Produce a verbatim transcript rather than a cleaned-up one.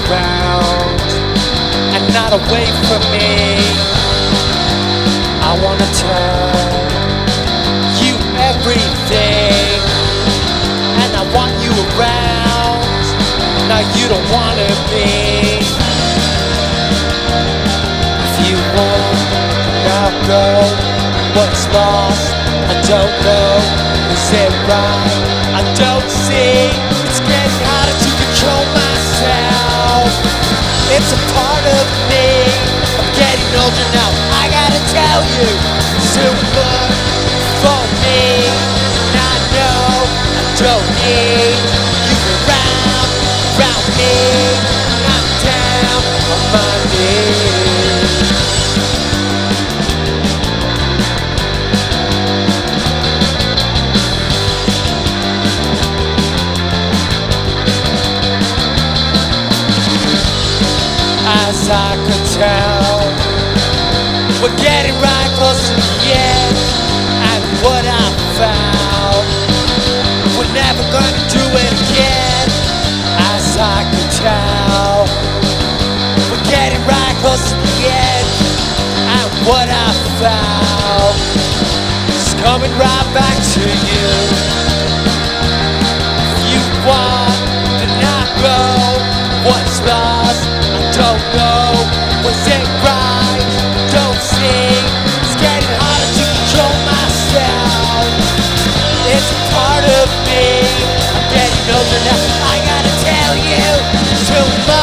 around and not away from me. I wanna tell you everything, and I want you around. Now you don't wanna be. If you want, now go. What's lost? I don't know. Is it right? I don't see. It's getting harder to control myself. It's a part of me. I'm getting older now. I gotta tell you, it's too much for me. And I know I don't need you around, around me. I'm down on my knees. As I could tell, we're getting right close to the end. And what I found, we're never gonna do it again. As I could tell, we're getting right close to the end. And what I found is coming right back to you. If you want to not go, what's lost? Don't know, was it right? Don't see. It's getting harder to control myself. It's a part of me. I'm getting older now. I gotta tell you, too much.